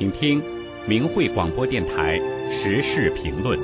请听明慧广播电台时事评论。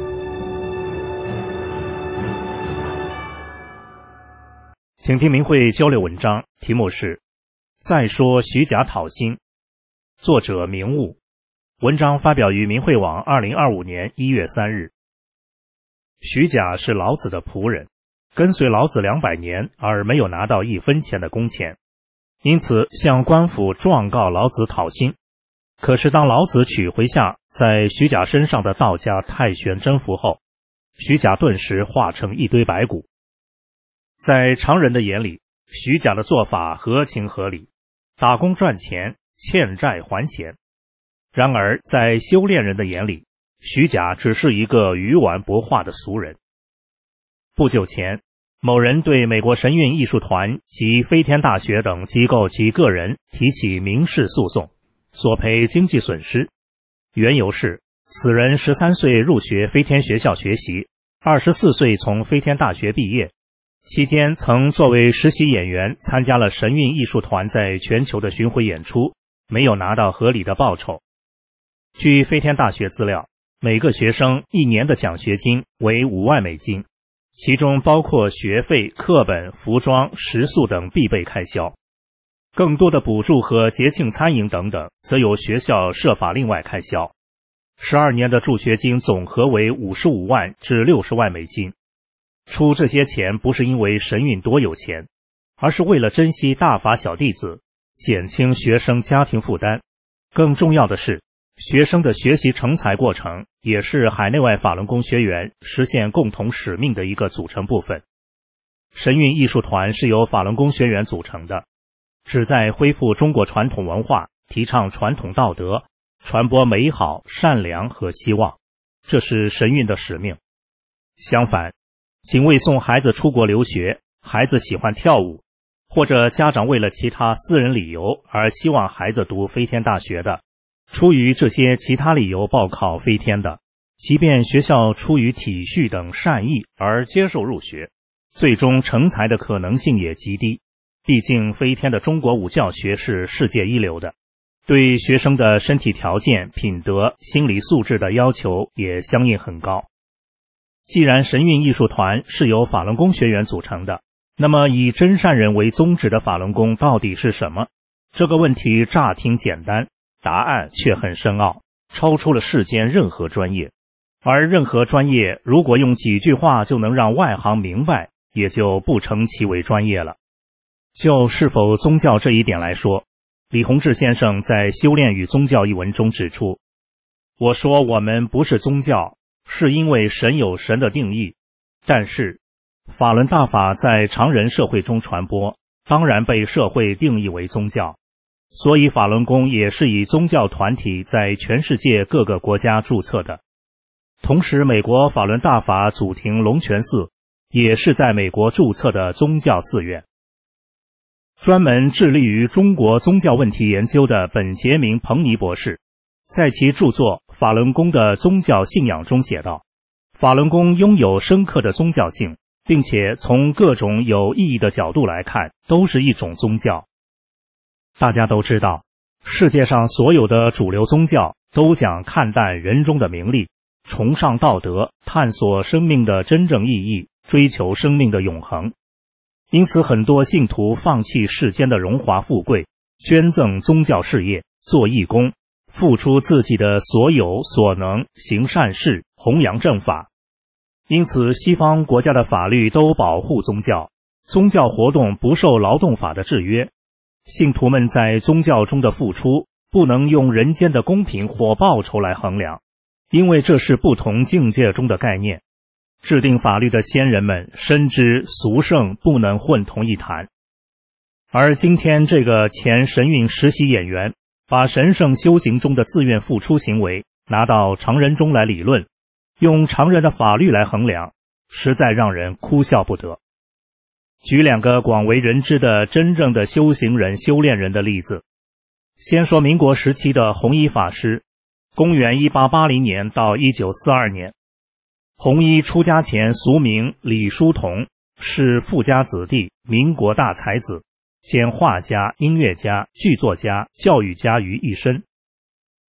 请听明慧交流文章，题目是再说虚假讨薪，作者明悟，文章发表于明慧网2025年1月3日。虚假是老子的仆人，跟随老子200年而没有拿到1分钱的工钱，因此向官府状告老子讨薪。可是当老子取回下在虚假身上的道家太玄真符后，虚假顿时化成一堆白骨。在常人的眼里，虚假的做法合情合理，打工赚钱，欠债还钱。然而在修炼人的眼里，虚假只是一个鱼丸不化的俗人。不久前，某人对美国神韵艺术团及飞天大学等机构及个人提起民事诉讼，索赔经济损失。缘由是此人13岁入学飞天学校学习，24岁从飞天大学毕业，期间曾作为实习演员参加了神韵艺术团在全球的巡回演出，没有拿到合理的报酬。据飞天大学资料，每个学生1年的奖学金为5万美金，其中包括学费、课本、服装、食宿等必备开销。更多的补助和节庆餐饮等等，则由学校设法另外开销。12年的助学金总和为55万至60万美金。出这些钱不是因为神韵多有钱，而是为了珍惜大法小弟子，减轻学生家庭负担。更重要的是，学生的学习成才过程也是海内外法轮功学员实现共同使命的一个组成部分。神韵艺术团是由法轮功学员组成的，旨在恢复中国传统文化，提倡传统道德，传播美好、善良和希望，这是神韵的使命。相反，仅为送孩子出国留学，孩子喜欢跳舞，或者家长为了其他私人理由而希望孩子读飞天大学的，出于这些其他理由报考飞天的，即便学校出于体恤等善意而接受入学，最终成才的可能性也极低。毕竟飞天的中国武教学是世界一流的，对学生的身体条件、品德、心理素质的要求也相应很高。既然神韵艺术团是由法轮功学员组成的，那么以真善人为宗旨的法轮功到底是什么？这个问题乍听简单，答案却很深奥，超出了世间任何专业。而任何专业如果用几句话就能让外行明白，也就不称其为专业了。就是否宗教这一点来说，李洪志先生在《修炼与宗教》一文中指出，我说我们不是宗教，是因为神有神的定义，但是法轮大法在常人社会中传播，当然被社会定义为宗教，所以法轮功也是以宗教团体在全世界各个国家注册的。同时，美国法轮大法祖庭龙泉寺也是在美国注册的宗教寺院。专门致力于中国宗教问题研究的本杰明·彭尼博士，在其著作《法轮功的宗教信仰》中写道，法轮功拥有深刻的宗教性，并且从各种有意义的角度来看，都是一种宗教。大家都知道，世界上所有的主流宗教都讲看淡人中的名利，崇尚道德，探索生命的真正意义，追求生命的永恒。因此很多信徒放弃世间的荣华富贵，捐赠宗教事业，做义工，付出自己的所有所能，行善事，弘扬正法。因此西方国家的法律都保护宗教，宗教活动不受劳动法的制约。信徒们在宗教中的付出不能用人间的公平或报酬来衡量，因为这是不同境界中的概念。制定法律的先人们深知俗圣不能混同一谈，而今天这个前神韵实习演员把神圣修行中的自愿付出行为拿到常人中来理论，用常人的法律来衡量，实在让人哭笑不得。举2个广为人知的真正的修行人、修炼人的例子。先说民国时期的弘一法师，公元1880年到1942年。弘一出家前俗名李叔同，是富家子弟，民国大才子，兼画家、音乐家、剧作家、教育家于一身。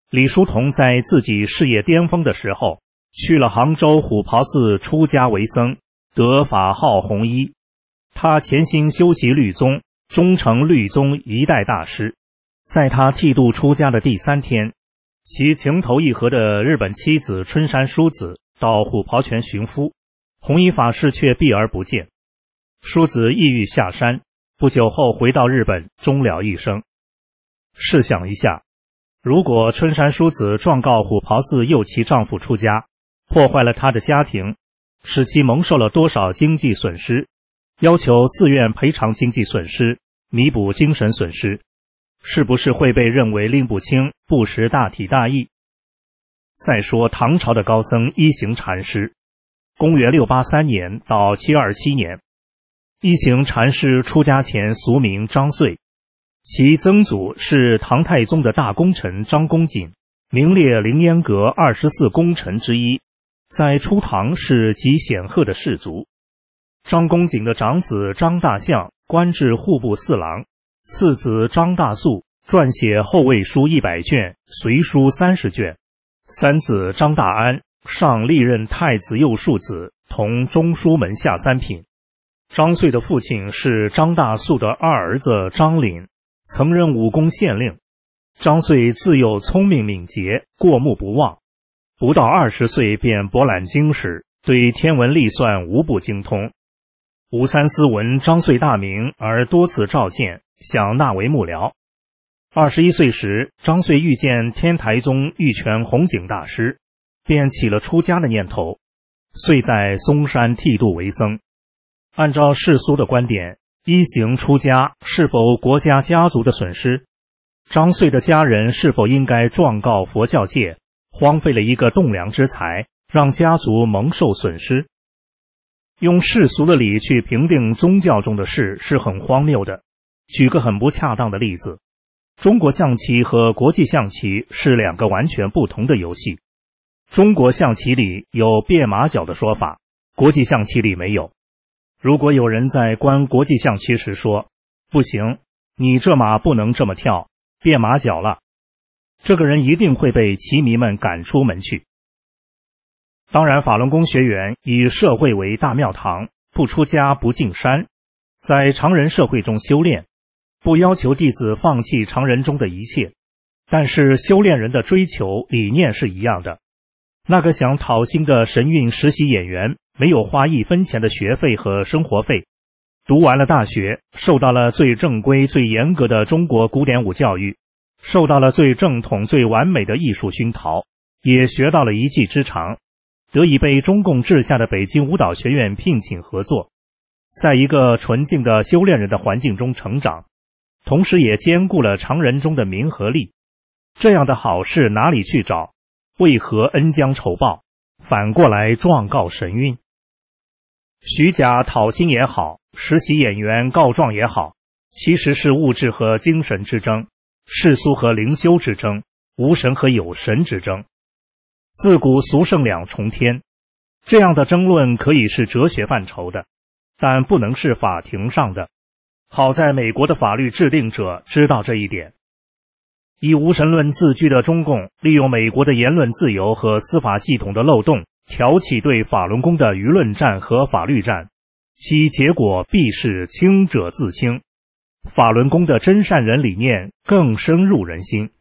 李叔同在自己事业巅峰的时候，去了杭州虎跑寺出家为僧，得法号弘一。他潜心修习律宗，终成律宗一代大师。在他剃度出家的第3天，其情投意合的日本妻子春山淑子到虎跑泉寻夫，弘一法师却避而不见。淑子抑郁下山，不久后回到日本，终了一生。试想一下，如果春山淑子状告虎跑寺诱其丈夫出家，破坏了她的家庭，使其蒙受了多少经济损失，要求寺院赔偿经济损失，弥补精神损失，是不是会被认为拎不清，不识大体大义？再说唐朝的高僧一行禅师，公元683年到727年，一行禅师出家前俗名张遂，其曾祖是唐太宗的大功臣张公瑾，名列凌烟阁24功臣之一，在初唐是极显赫的士族。张公瑾的长子张大相官至户部侍郎，次子张大素撰写后魏书100卷，隋书30卷，三子张大安上历任太子右庶子，同中书门下3品。张遂的父亲是张大素的二儿子张凛，曾任武功县令。张遂自幼聪明敏捷，过目不忘，不到20岁便博览经史，对天文历算无不精通。吴三思闻张遂大名而多次召见，想纳为幕僚。21岁时，张遂遇见天台宗玉泉弘景大师，便起了出家的念头，遂在嵩山剃度为僧。按照世俗的观点，一行出家是否国家家族的损失？张遂的家人是否应该状告佛教界，荒废了一个栋梁之才，让家族蒙受损失？用世俗的理去评定宗教中的事是很荒谬的。举个很不恰当的例子，中国象棋和国际象棋是2个完全不同的游戏。中国象棋里有变马脚的说法，国际象棋里没有。如果有人在观国际象棋时说，不行，你这马不能这么跳，变马脚了，这个人一定会被棋迷们赶出门去。当然，法轮功学员以社会为大庙堂，不出家不进山，在常人社会中修炼，不要求弟子放弃常人中的一切，但是修炼人的追求理念是一样的。那个想讨薪的神韵实习演员，没有花1分钱的学费和生活费，读完了大学，受到了最正规最严格的中国古典舞教育，受到了最正统最完美的艺术熏陶，也学到了一技之长，得以被中共治下的北京舞蹈学院聘请合作，在一个纯净的修炼人的环境中成长，同时也兼顾了常人中的名和利。这样的好事哪里去找？为何恩将仇报，反过来状告神韵？虚假讨薪也好，实习演员告状也好，其实是物质和精神之争，世俗和灵修之争，无神和有神之争。自古俗圣两重天，这样的争论可以是哲学范畴的，但不能是法庭上的。好在美国的法律制定者知道这一点。以无神论自居的中共，利用美国的言论自由和司法系统的漏洞，挑起对法轮功的舆论战和法律战，其结果必是清者自清，法轮功的真善人理念更深入人心。